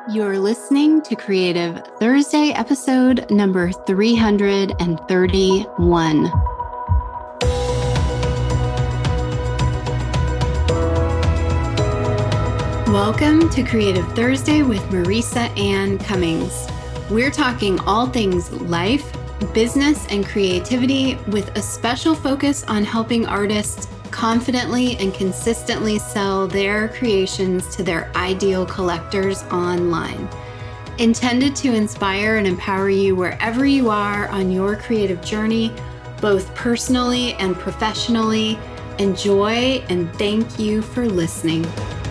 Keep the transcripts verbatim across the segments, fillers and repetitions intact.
You're listening to Creative Thursday, episode number three hundred thirty-one. Welcome to Creative Thursday with Marisa Ann Cummings. We're talking all things life, business, and creativity with a special focus on helping artists confidently and consistently sell their creations to their ideal collectors online. Intended to inspire and empower you wherever you are on your creative journey, both personally and professionally. Enjoy and thank you for listening.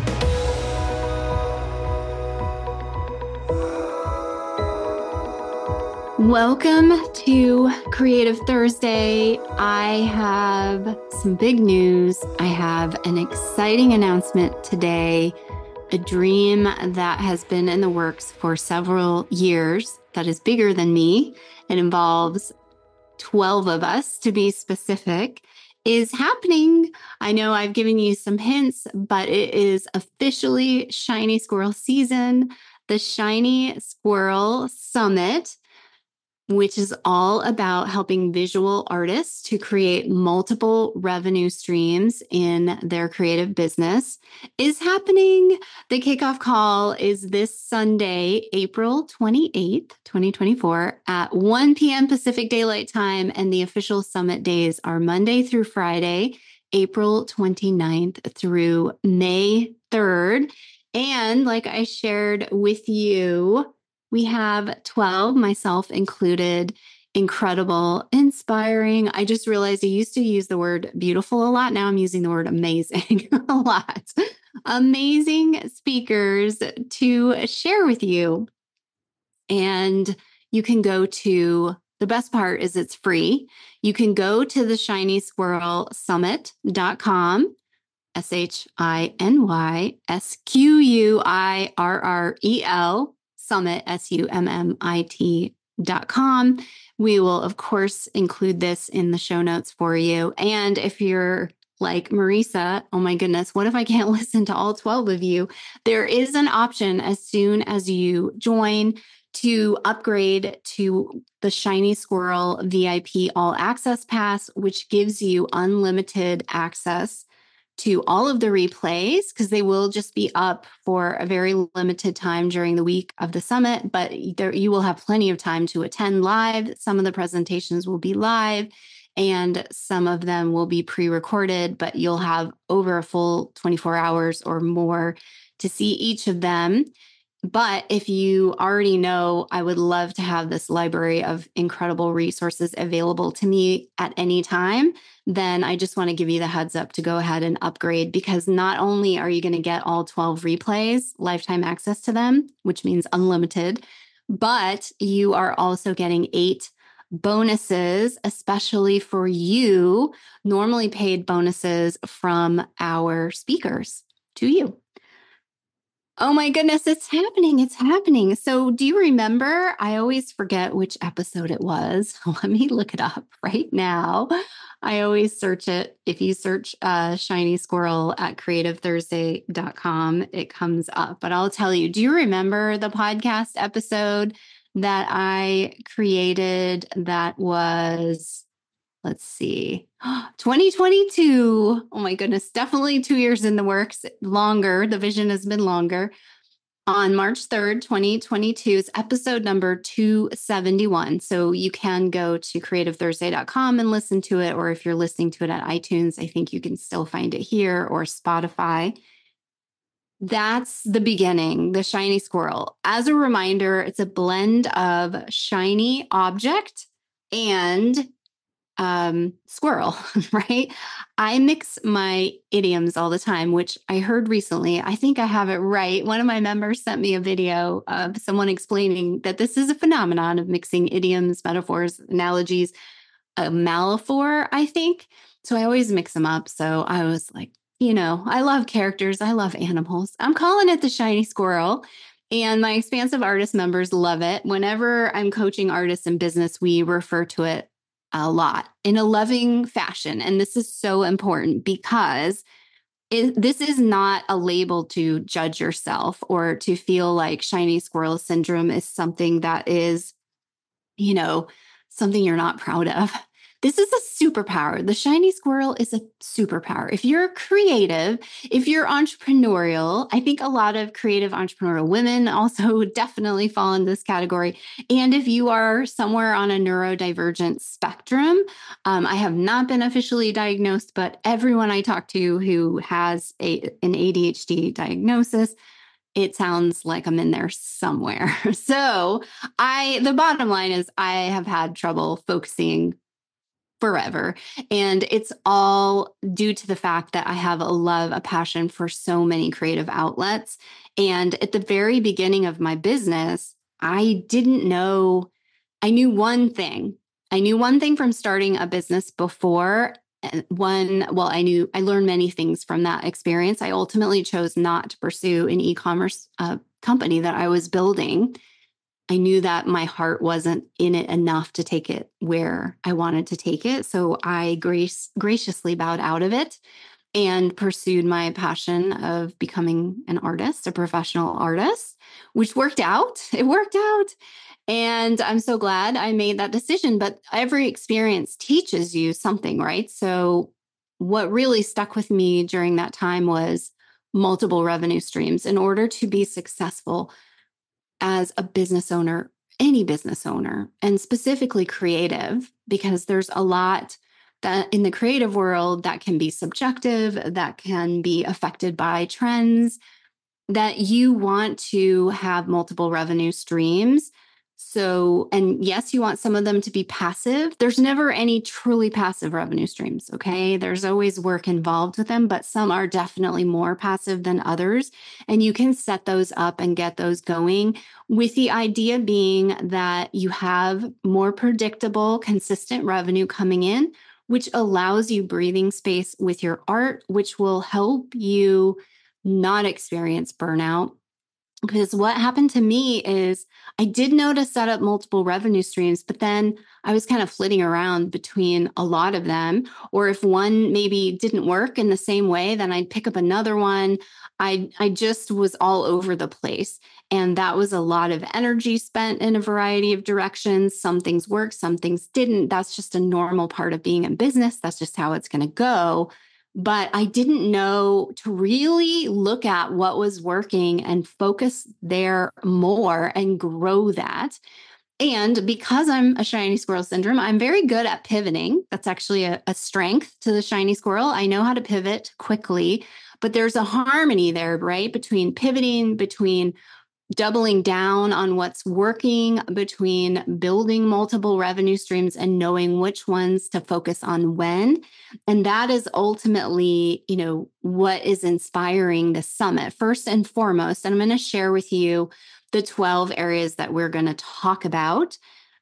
Welcome to Creative Thursday. I have some big news. I have an exciting announcement today, a dream that has been in the works for several years that is bigger than me. It involves twelve of us, to be specific, is happening. I know I've given you some hints, but it is officially Shiny Squirrel season, the Shiny Squirrel Summit, which is all about helping visual artists to create multiple revenue streams in their creative business, is happening. The kickoff call is this Sunday, April twenty-eighth, twenty twenty-four at one p.m. Pacific Daylight Time, and the official summit days are Monday through Friday, April twenty-ninth through May third. And like I shared with you, we have twelve, myself included, incredible, inspiring. I just realized I used to use the word beautiful a lot. Now I'm using the word amazing a lot. Amazing speakers to share with you. And you can go to, the best part is it's free. You can go to the shiny squirrel summit dot com, S H I N Y S Q U I R R E L, Summit, S U M M I T dot com. We will, of course, include this in the show notes for you. And if you're like Marisa, oh my goodness, what if I can't listen to all twelve of you? There is an option as soon as you join to upgrade to the Shiny Squirrel V I P All Access Pass, which gives you unlimited access to all of the replays, because they will just be up for a very limited time during the week of the summit, but there, you will have plenty of time to attend live. Some of the presentations will be live and some of them will be pre-recorded, but you'll have over a full twenty-four hours or more to see each of them. But if you already know, I would love to have this library of incredible resources available to me at any time, then I just want to give you the heads up to go ahead and upgrade, because not only are you going to get all twelve replays, lifetime access to them, which means unlimited, but you are also getting eight bonuses, especially for you, normally paid bonuses from our speakers to you. Oh my goodness, it's happening. It's happening. So do you remember? I always forget which episode it was. Let me look it up right now. I always search it. If you search uh, Shiny Squirrel at creative thursday dot com, it comes up. But I'll tell you, do you remember the podcast episode that I created that was, let's see, twenty twenty-two. Oh my goodness, definitely two years in the works, longer. The vision has been longer. On March third, twenty twenty-two is episode number two seventy-one. So you can go to creative thursday dot com and listen to it. Or if you're listening to it at iTunes, I think you can still find it here, or Spotify. That's the beginning, the Shiny Squirrel. As a reminder, it's a blend of shiny object and um, squirrel, right? I mix my idioms all the time, which I heard recently. I think I have it right. One of my members sent me a video of someone explaining that this is a phenomenon of mixing idioms, metaphors, analogies, a malaphor, I think. So I always mix them up. So I was like, you know, I love characters. I love animals. I'm calling it the Shiny Squirrel. And my Expansive Artist members love it. Whenever I'm coaching artists in business, we refer to it a lot in a loving fashion. And this is so important because it, this is not a label to judge yourself or to feel like shiny squirrel syndrome is something that is, you know, something you're not proud of. This is a superpower. The shiny squirrel is a superpower. If you're creative, if you're entrepreneurial, I think a lot of creative entrepreneurial women also definitely fall in this category. And if you are somewhere on a neurodivergent spectrum, um, I have not been officially diagnosed, but everyone I talk to who has a, an A D H D diagnosis, it sounds like I'm in there somewhere. So I, the bottom line is I have had trouble focusing forever. And it's all due to the fact that I have a love, a passion for so many creative outlets. And at the very beginning of my business, I didn't know, I knew one thing. I knew one thing from starting a business before. One, well, I knew, I learned many things from that experience. I ultimately chose not to pursue an e-commerce uh, company that I was building. I knew that my heart wasn't in it enough to take it where I wanted to take it. So I grace, graciously bowed out of it and pursued my passion of becoming an artist, a professional artist, which worked out. It worked out. And I'm so glad I made that decision. But every experience teaches you something, right? So what really stuck with me during that time was multiple revenue streams. In order to be successful as a business owner, any business owner, and specifically creative, because there's a lot that in the creative world that can be subjective, that can be affected by trends, that you want to have multiple revenue streams. So, and yes, you want some of them to be passive. There's never any truly passive revenue streams, okay? There's always work involved with them, but some are definitely more passive than others. And you can set those up and get those going with the idea being that you have more predictable, consistent revenue coming in, which allows you breathing space with your art, which will help you not experience burnout. Because what happened to me is I did know to set up multiple revenue streams, but then I was kind of flitting around between a lot of them. Or if one maybe didn't work in the same way, then I'd pick up another one. I, I just was all over the place. And that was a lot of energy spent in a variety of directions. Some things worked, some things didn't. That's just a normal part of being in business. That's just how it's going to go. But I didn't know to really look at what was working and focus there more and grow that. And because I'm a shiny squirrel syndrome, I'm very good at pivoting. That's actually a, a strength to the shiny squirrel. I know how to pivot quickly, but there's a harmony there, right? Between pivoting, between doubling down on what's working, between building multiple revenue streams and knowing which ones to focus on when. And that is ultimately, you know, what is inspiring the summit first and foremost. And I'm going to share with you the twelve areas that we're going to talk about.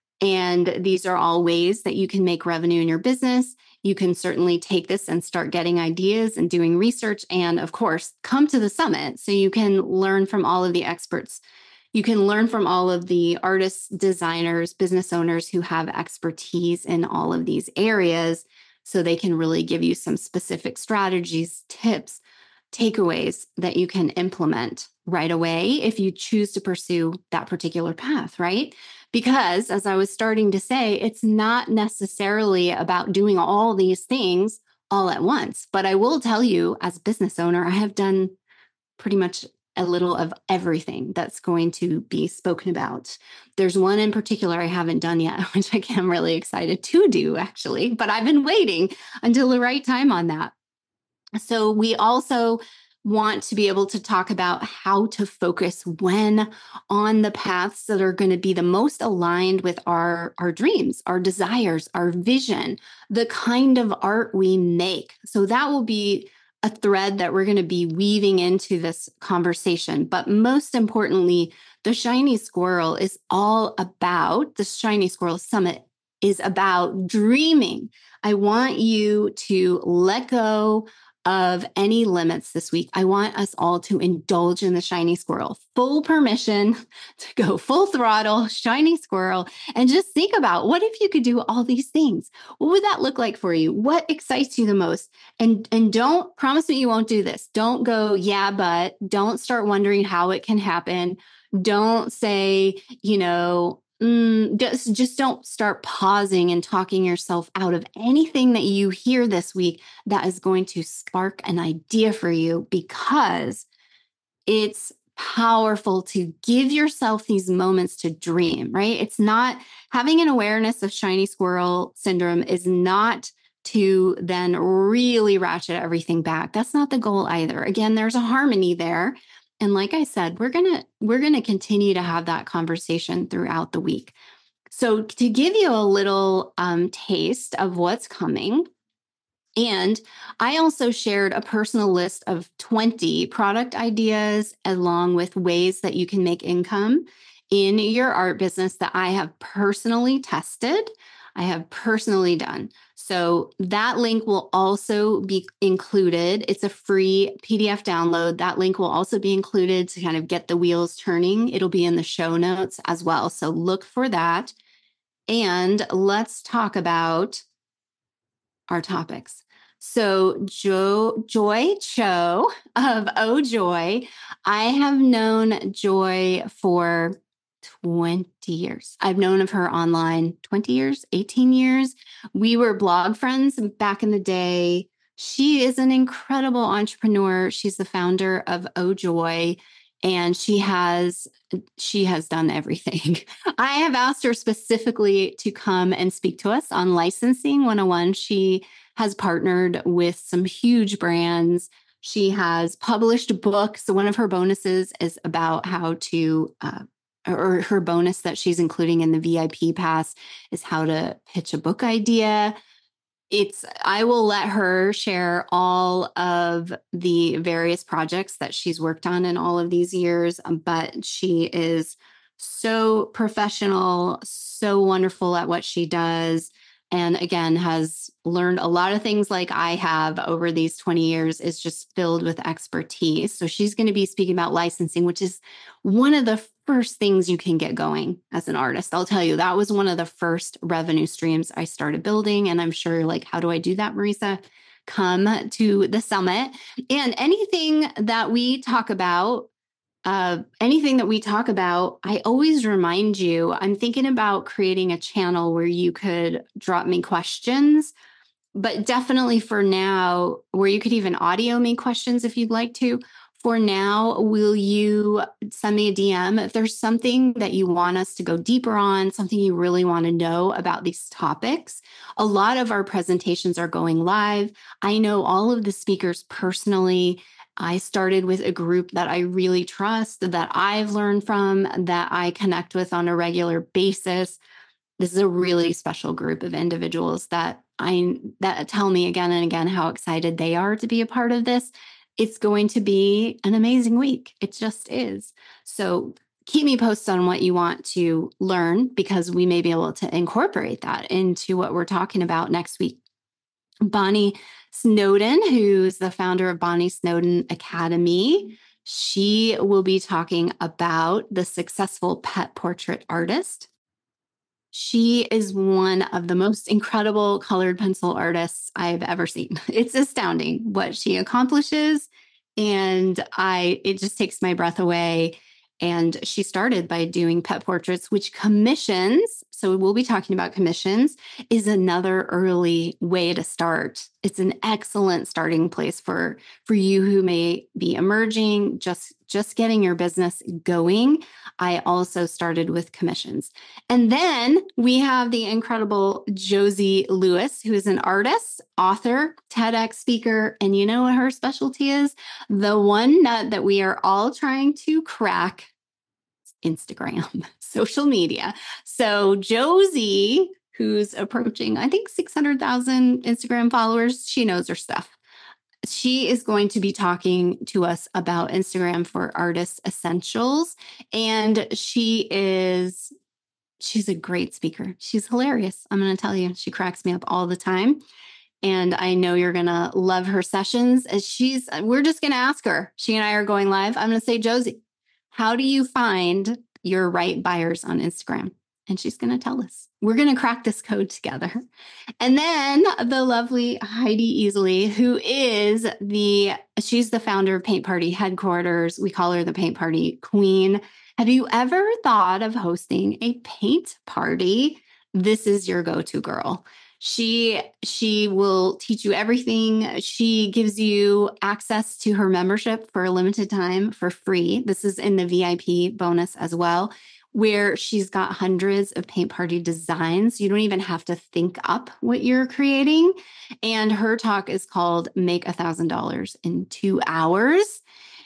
And these are all ways that you can make revenue in your business. You can certainly take this and start getting ideas and doing research. And of course, come to the summit so you can learn from all of the experts. You can learn from all of the artists, designers, business owners who have expertise in all of these areas so they can really give you some specific strategies, tips, takeaways that you can implement right away if you choose to pursue that particular path, right? Because as I was starting to say, it's not necessarily about doing all these things all at once. But I will tell you, as a business owner, I have done pretty much a little of everything that's going to be spoken about. There's one in particular I haven't done yet, which I am really excited to do, actually. But I've been waiting until the right time on that. So we also want to be able to talk about how to focus when on the paths that are going to be the most aligned with our, our dreams, our desires, our vision, the kind of art we make. So that will be a thread that we're going to be weaving into this conversation. But most importantly, the Shiny Squirrel is all about, the Shiny Squirrel Summit is about dreaming. I want you to let go of any limits this week. I want us all to indulge in the shiny squirrel, full permission to go full throttle, shiny squirrel, and just think about, what if you could do all these things? What would that look like for you? What excites you the most? And, and don't promise me you won't do this. Don't go, yeah, but don't start wondering how it can happen. Don't say, you know, Mm, just, just don't start pausing and talking yourself out of anything that you hear this week that is going to spark an idea for you, because it's powerful to give yourself these moments to dream, right? It's not having an awareness of shiny squirrel syndrome is not to then really ratchet everything back. That's not the goal either. Again, there's a harmony there. And like I said, we're going to we're going to continue to have that conversation throughout the week. So to give you a little um, taste of what's coming, and I also shared a personal list of twenty product ideas along with ways that you can make income in your art business that I have personally tested, I have personally done. So that link will also be included. It's a free P D F download. That link will also be included to kind of get the wheels turning. It'll be in the show notes as well. So look for that. And let's talk about our topics. So jo- Joy Cho of Oh Joy, I have known Joy for twenty years. I've known of her online twenty years, eighteen years. We were blog friends back in the day. She is an incredible entrepreneur. She's the founder of Oh Joy, and she has she has done everything. I have asked her specifically to come and speak to us on Licensing one oh one. She has partnered with some huge brands. She has published books. One of her bonuses is about how to uh, or her bonus that she's including in the V I P pass is how to pitch a book idea. It's, I will let her share all of the various projects that she's worked on in all of these years, but she is so professional, so wonderful at what she does. And again, has learned a lot of things like I have over these twenty years, is just filled with expertise. So she's going to be speaking about licensing, which is one of the first things you can get going as an artist. I'll tell you, that was one of the first revenue streams I started building. And I'm sure you're like, how do I do that, Marisa? Come to the summit. And anything that we talk about, Uh, anything that we talk about, I always remind you, I'm thinking about creating a channel where you could drop me questions, but definitely for now, where you could even audio me questions if you'd like to. For now, will you send me a D M if there's something that you want us to go deeper on, something you really want to know about these topics? A lot of our presentations are going live. I know all of the speakers personally. I started with a group that I really trust, that I've learned from, that I connect with on a regular basis. This is a really special group of individuals that I that tell me again and again how excited they are to be a part of this. It's going to be an amazing week. It just is. So keep me posted on what you want to learn, because we may be able to incorporate that into what we're talking about next week. Bonnie Snowden, who's the founder of Bonnie Snowden Academy, she will be talking about the successful pet portrait artist. She is one of the most incredible colored pencil artists I've ever seen. It's astounding what she accomplishes, and I it just takes my breath away. And she started by doing pet portraits, which commissions, so we'll be talking about commissions, is another early way to start. It's an excellent starting place for, for you who may be emerging, just, just getting your business going. I also started with commissions. And then we have the incredible Josie Lewis, who is an artist, author, TEDx speaker, and you know what her specialty is? The one nut that we are all trying to crack: Instagram, social media. So Josie, who's approaching, I think, six hundred thousand Instagram followers, she knows her stuff. She is going to be talking to us about Instagram for Artists Essentials. And she is, she's a great speaker. She's hilarious. I'm going to tell you, she cracks me up all the time. And I know you're going to love her sessions. As she's, we're just going to ask her. She and I are going live. I'm going to say, Josie, how do you find your right buyers on Instagram? And she's going to tell us. We're going to crack this code together. And then the lovely Heidi Easley, who is the, she's the founder of Paint Party Headquarters. We call her the Paint Party Queen. Have you ever thought of hosting a paint party? This is your go-to girl. She she will teach you everything. She gives you access to her membership for a limited time for free. This is in the V I P bonus as well, where she's got hundreds of paint party designs. You don't even have to think up what you're creating. And her talk is called Make one thousand dollars in two hours.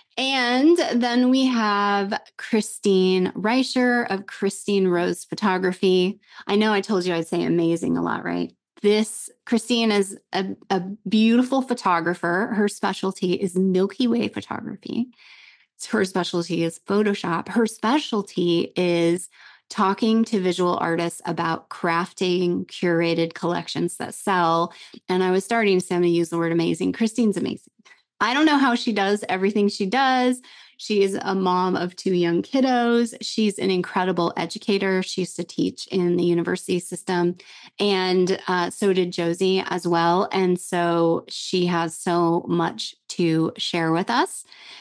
And then we have Christine Reicher of Christine Rose Photography. I know I told you I'd say amazing a lot, right? This Christine is a, a beautiful photographer. Her specialty is Milky Way photography. Her specialty is Photoshop. Her specialty is talking to visual artists about crafting curated collections that sell. And I was starting to say, I'm going to use the word amazing. Christine's amazing. I don't know how she does everything she does. She is a mom of two young kiddos. She's an incredible educator. She used to teach in the university system. And uh, so did Josie as well. And so she has so much to share with us.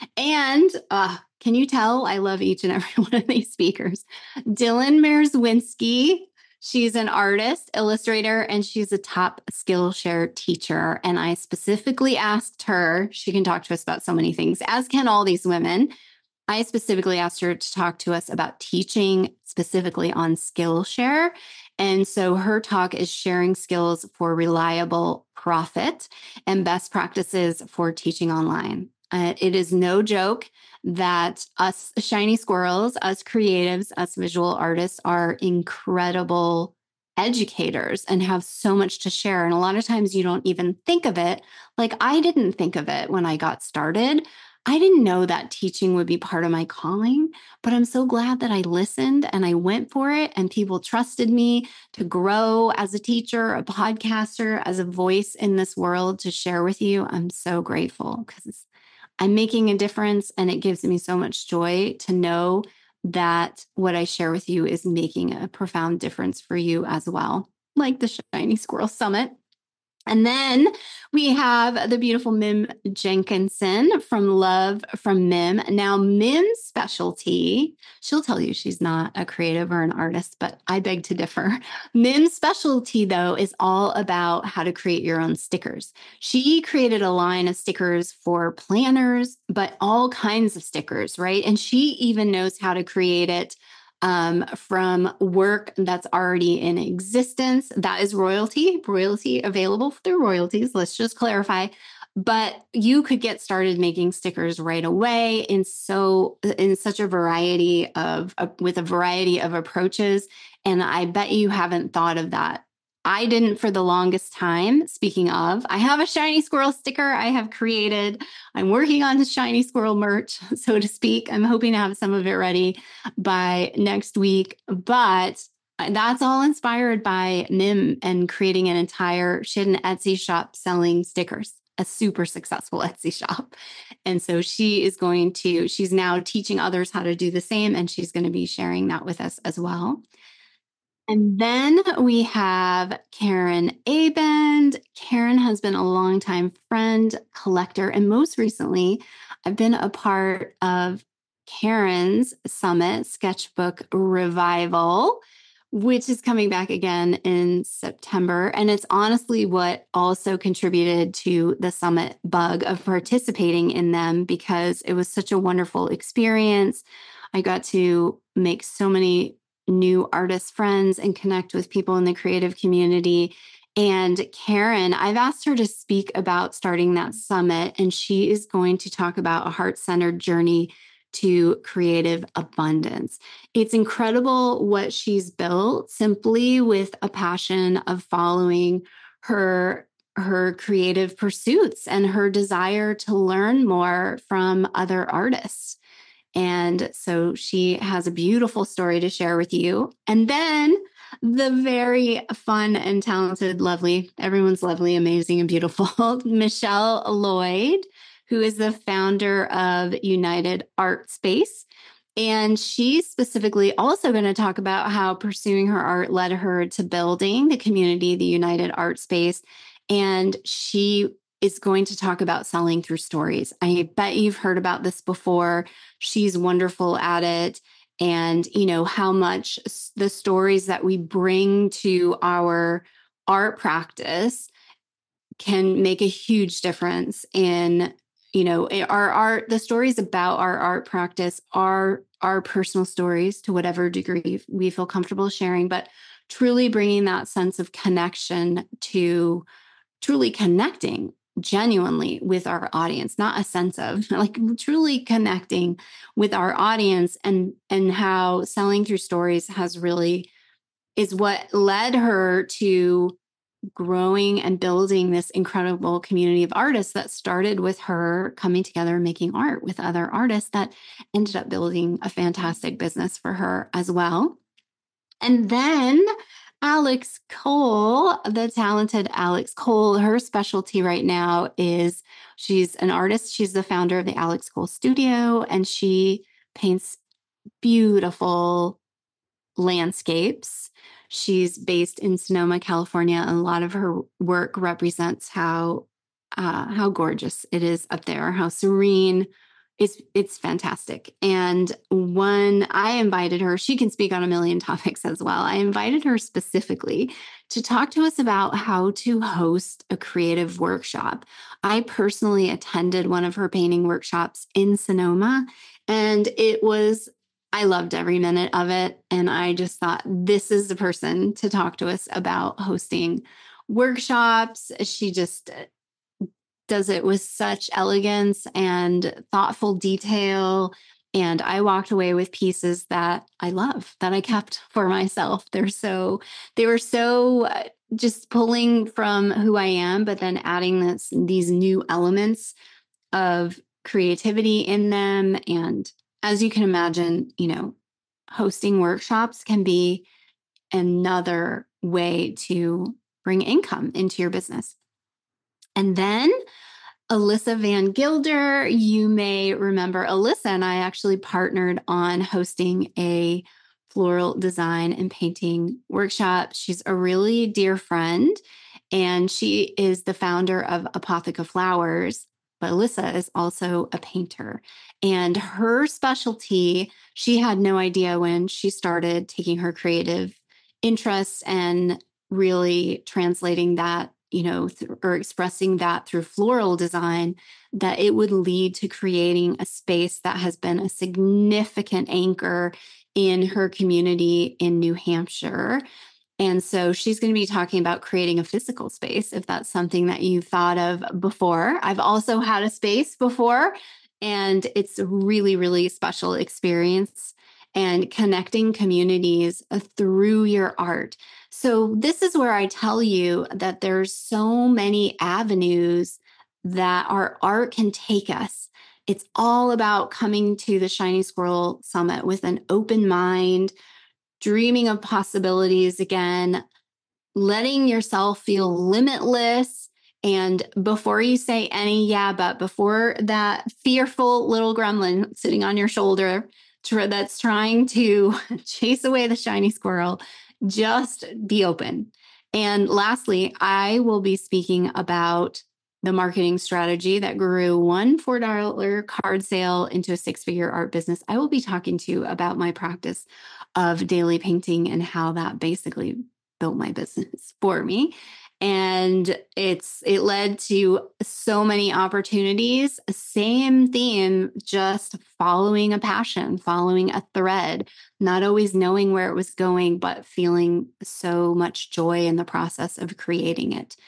And uh, can you tell I love each and every one of these speakers? Dylan Merzwinski. She's an artist, illustrator, and she's a top Skillshare teacher. And I specifically asked her, she can talk to us about so many things, as can all these women. I specifically asked her to talk to us about teaching specifically on Skillshare. And so her talk is sharing skills for reliable profit and best practices for teaching online. Uh, it is no joke that us shiny squirrels, us creatives, us visual artists are incredible educators and have so much to share. And a lot of times you don't even think of it. Like I didn't think of it when I got started. I didn't know that teaching would be part of my calling, but I'm so glad that I listened and I went for it and people trusted me to grow as a teacher, a podcaster, as a voice in this world to share with you. I'm so grateful because I'm making a difference and it gives me so much joy to know that what I share with you is making a profound difference for you as well, like the Shiny Squirrel Summit. And then we have the beautiful Mim Jenkinson from Love from Mim. Now, Mim's specialty, she'll tell you she's not a creative or an artist, but I beg to differ. Mim's specialty, though, is all about how to create your own stickers. She created a line of stickers for planners, but all kinds of stickers, right? And she even knows how to create it Um, from work that's already in existence. That is royalty, royalty available through royalties. Let's just clarify. But you could get started making stickers right away in so in such a variety of uh, with a variety of approaches. And I bet you haven't thought of that. I didn't for the longest time. Speaking of, I have a Shiny Squirrel sticker I have created. I'm working on the Shiny Squirrel merch, so to speak. I'm hoping to have some of it ready by next week. But that's all inspired by Mim and creating an entire, she had an Etsy shop selling stickers, a super successful Etsy shop. And so she is going to, she's now teaching others how to do the same. And she's going to be sharing that with us as well. And then we have Karen Abend. Karen has been a longtime friend, collector, and most recently, I've been a part of Karen's Summit Sketchbook Revival, which is coming back again in September. And it's honestly what also contributed to the Summit bug of participating in them because it was such a wonderful experience. I got to make so many new artist friends and connect with people in the creative community. And Karen, I've asked her to speak about starting that summit, and she is going to talk about a heart-centered journey to creative abundance. It's incredible what she's built simply with a passion of following her her creative pursuits and her desire to learn more from other artists. And so she has a beautiful story to share with you. And then the very fun and talented, lovely, everyone's lovely, amazing, and beautiful, Michelle Lloyd, who is the founder of United Art Space. And she's specifically also going to talk about how pursuing her art led her to building the community, the United Art Space. And she is going to talk about selling through stories. I bet you've heard about this before. She's wonderful at it. And, you know, how much the stories that we bring to our art practice can make a huge difference in, you know, our art, the stories about our art practice are our personal stories to whatever degree we feel comfortable sharing, but truly bringing that sense of connection to truly connecting genuinely with our audience, not a sense of like truly connecting with our audience, and and how selling through stories has really is what led her to growing and building this incredible community of artists that started with her coming together and making art with other artists that ended up building a fantastic business for her as well. And then Alex Cole, the talented Alex Cole, her specialty right now is she's an artist. She's the founder of the Alex Cole Studio, and she paints beautiful landscapes. She's based in Sonoma, California, and a lot of her work represents how uh, how gorgeous it is up there, how serene. It's it's fantastic. And when I invited her, she can speak on a million topics as well. I invited her specifically to talk to us about how to host a creative workshop. I personally attended one of her painting workshops in Sonoma, and it was I loved every minute of it. And I just thought, this is the person to talk to us about hosting workshops. She just does it with such elegance and thoughtful detail. And I walked away with pieces that I love, that I kept for myself. They're so, they were so just pulling from who I am, but then adding this, these new elements of creativity in them. And as you can imagine, you know, hosting workshops can be another way to bring income into your business. And then Alyssa Van Gilder, you may remember Alyssa and I actually partnered on hosting a floral design and painting workshop. She's a really dear friend, and she is the founder of Apotheca Flowers. But Alyssa is also a painter, and her specialty, she had no idea when she started taking her creative interests and really translating that, you know, th- or expressing that through floral design, that it would lead to creating a space that has been a significant anchor in her community in New Hampshire. And so she's going to be talking about creating a physical space, if that's something that you've thought of before. I've also had a space before, and it's a really, really special experience and connecting communities through your art. So this is where I tell you that there's so many avenues that our art can take us. It's all about coming to the Shiny Squirrel Summit with an open mind, dreaming of possibilities again, letting yourself feel limitless. And before you say any yeah, but before that fearful little gremlin sitting on your shoulder that's trying to chase away the shiny squirrel, just be open. And lastly, I will be speaking about the marketing strategy that grew one four dollar card sale into a six-figure art business. I will be talking to you about my practice of daily painting and how that basically built my business for me. And it's it led to so many opportunities. Same theme, just following a passion, following a thread, not always knowing where it was going, but feeling so much joy in the process of creating it.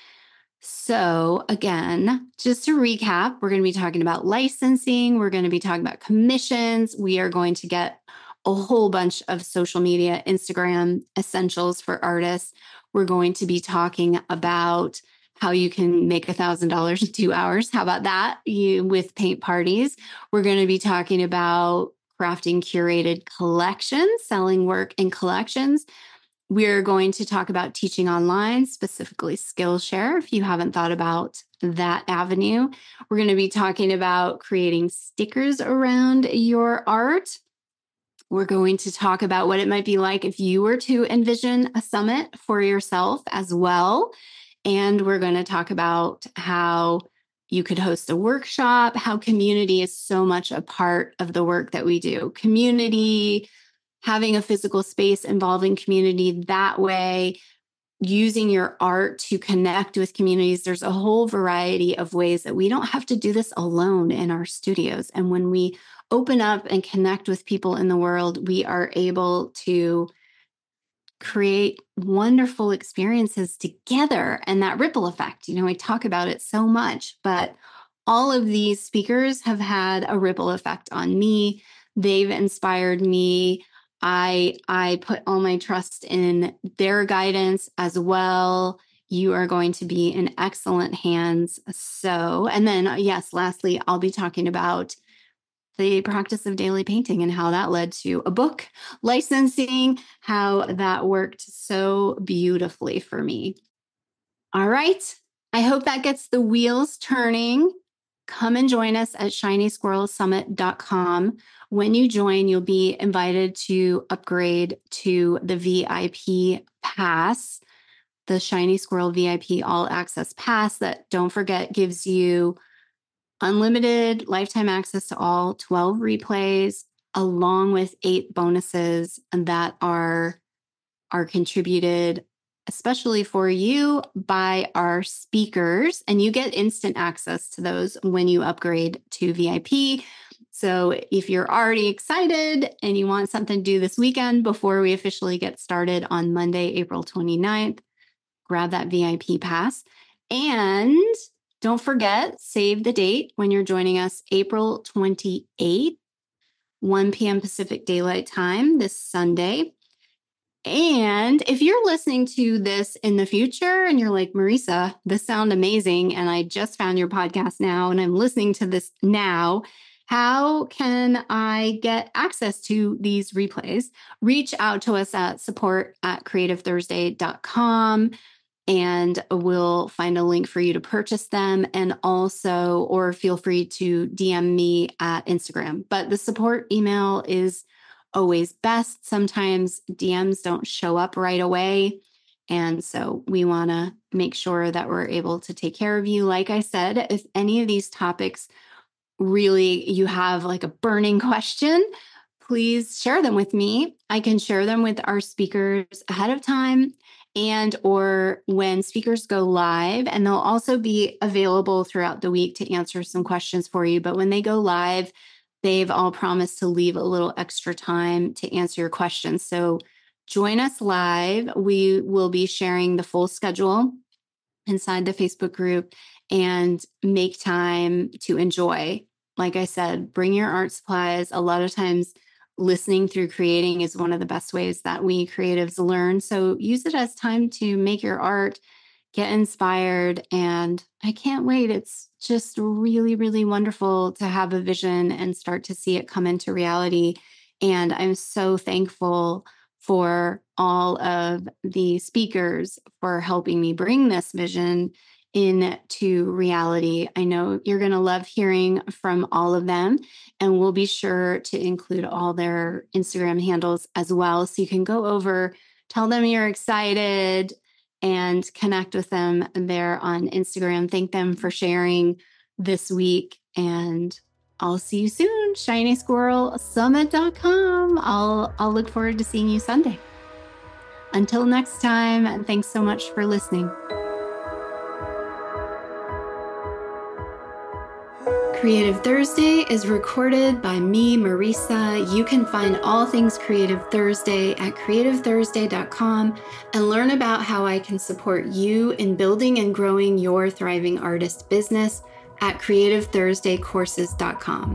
So again, just to recap, we're going to be talking about licensing. We're going to be talking about commissions. We are going to get a whole bunch of social media, Instagram essentials for artists. We're going to be talking about how you can make one thousand dollars in two hours. How about that? You with paint parties. We're going to be talking about crafting curated collections, selling work in collections. We're going to talk about teaching online, specifically Skillshare, if you haven't thought about that avenue. We're going to be talking about creating stickers around your art. We're going to talk about what it might be like if you were to envision a summit for yourself as well. And we're going to talk about how you could host a workshop, how community is so much a part of the work that we do. Community, having a physical space involving community that way, using your art to connect with communities. There's a whole variety of ways that we don't have to do this alone in our studios. And when we open up and connect with people in the world, we are able to create wonderful experiences together, and that ripple effect. You know, we talk about it so much, but all of these speakers have had a ripple effect on me. They've inspired me. I I put all my trust in their guidance as well. You are going to be in excellent hands. So, and then yes, lastly, I'll be talking about the practice of daily painting and how that led to a book, licensing, how that worked so beautifully for me. All right. I hope that gets the wheels turning. Come and join us at shiny squirrel summit dot com. When you join, you'll be invited to upgrade to the V I P pass, the Shiny Squirrel V I P All Access Pass that, don't forget, gives you unlimited lifetime access to all twelve replays, along with eight bonuses that are, are contributed especially for you by our speakers. And you get instant access to those when you upgrade to V I P. So if you're already excited and you want something to do this weekend before we officially get started on Monday, April twenty-ninth, grab that V I P pass. And don't forget, save the date when you're joining us, April twenty-eighth, one p.m. Pacific Daylight Time this Sunday. And if you're listening to this in the future and you're like, Marisa, this sounds amazing, and I just found your podcast now and I'm listening to this now, how can I get access to these replays? Reach out to us at support at creative thursday dot com. And we'll find a link for you to purchase them, and also, or feel free to D M me at Instagram. But the support email is always best. Sometimes D Ms don't show up right away. And so we want to make sure that we're able to take care of you. Like I said, if any of these topics really you have like a burning question, please share them with me. I can share them with our speakers ahead of time, and or when speakers go live, and they'll also be available throughout the week to answer some questions for you. But when they go live, they've all promised to leave a little extra time to answer your questions. So join us live. We will be sharing the full schedule inside the Facebook group, and make time to enjoy. Like I said, bring your art supplies. A lot of times listening through creating is one of the best ways that we creatives learn. So use it as time to make your art, get inspired. And I can't wait. It's just really, really wonderful to have a vision and start to see it come into reality. And I'm so thankful for all of the speakers for helping me bring this vision into reality. I know you're going to love hearing from all of them, and we'll be sure to include all their Instagram handles as well. So you can go over, tell them you're excited, and connect with them there on Instagram. Thank them for sharing this week, and I'll see you soon. shiny squirrel summit dot com. I'll, I'll look forward to seeing you Sunday. Until next time, and thanks so much for listening. Creative Thursday is recorded by me, Marisa. You can find all things Creative Thursday at creative thursday dot com and learn about how I can support you in building and growing your thriving artist business at creative thursday courses dot com.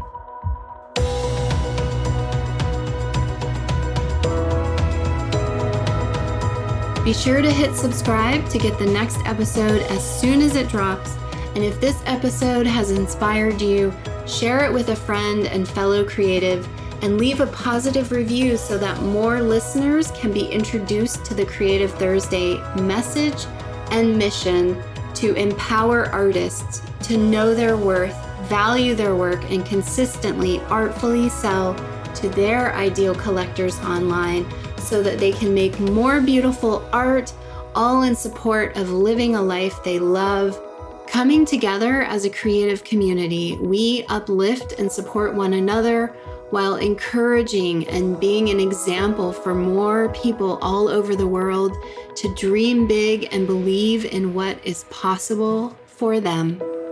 Be sure to hit subscribe to get the next episode as soon as it drops. And if this episode has inspired you, share it with a friend and fellow creative, and leave a positive review so that more listeners can be introduced to the Creative Thursday message and mission to empower artists to know their worth, value their work, and consistently, artfully sell to their ideal collectors online so that they can make more beautiful art, all in support of living a life they love. Coming together as a creative community, we uplift and support one another while encouraging and being an example for more people all over the world to dream big and believe in what is possible for them.